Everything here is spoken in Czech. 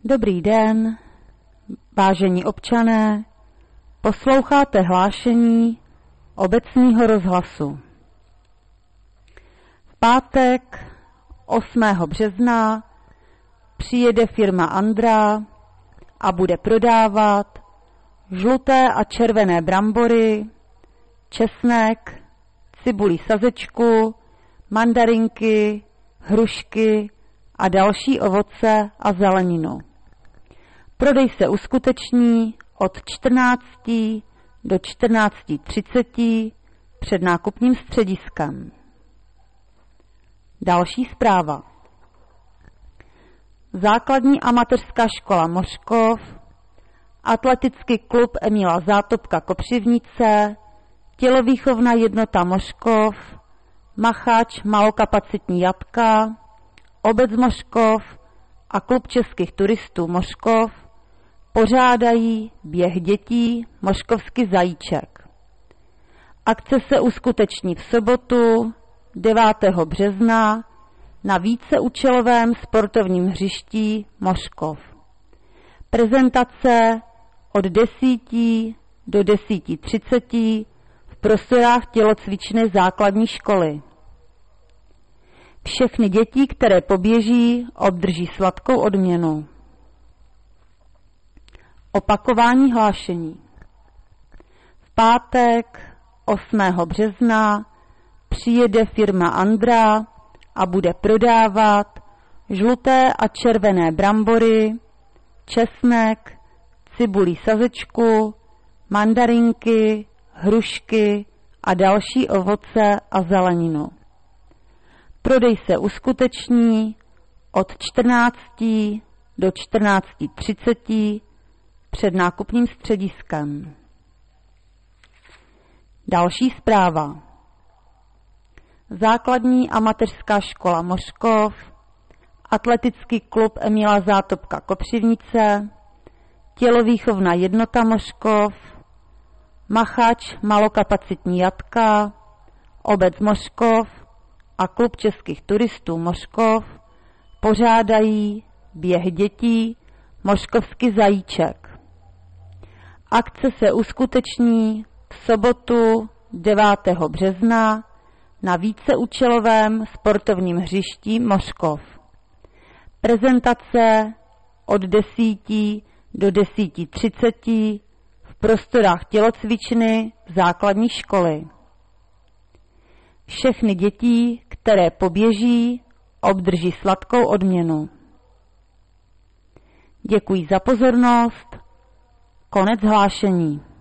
Dobrý den, vážení občané, posloucháte hlášení obecního rozhlasu. V pátek 8. března přijede firma Andra a bude prodávat žluté a červené brambory, česnek, cibulí sazečku, mandarinky, hrušky a další ovoce a zeleninu. Prodej se uskuteční od 14 do 14:30 před nákupním střediskem. Další zpráva. Základní a mateřská škola Mořkov, atletický klub Emila Zátopka Kopřivnice, tělovýchovná jednota Mořkov, Machač malokapacitní jatka, obec Mořkov a klub českých turistů Mořkov pořádají běh dětí Mořkovský zajíček. Akce se uskuteční v sobotu 9. března na víceúčelovém sportovním hřišti Mořkov. Prezentace od 10 do 10:30 v prostorách tělocvičné základní školy. Všechny děti, které poběží, obdrží sladkou odměnu. Opakování hlášení. V pátek 8. března přijede firma Andra a bude prodávat žluté a červené brambory, česnek, cibulí sazečku, mandarinky, hrušky a další ovoce a zeleninu. Prodej se uskuteční od 14 do 14:30 před nákupním střediskem. Další zpráva. Základní a mateřská škola Mořkov, atletický klub Emila Zátopka Kopřivnice, tělovýchovná jednota Mořkov, Machač malokapacitní jatka, obec Mořkov a klub českých turistů Mořkov pořádají běh dětí Mořkovský zajíček. Akce se uskuteční v sobotu 9. března na víceúčelovém sportovním hřišti Mořkov. Prezentace od 10 do 10:30 v prostorách tělocvičny základní školy. Všechny děti, které poběží, obdrží sladkou odměnu. Děkuji za pozornost. Konec hlášení.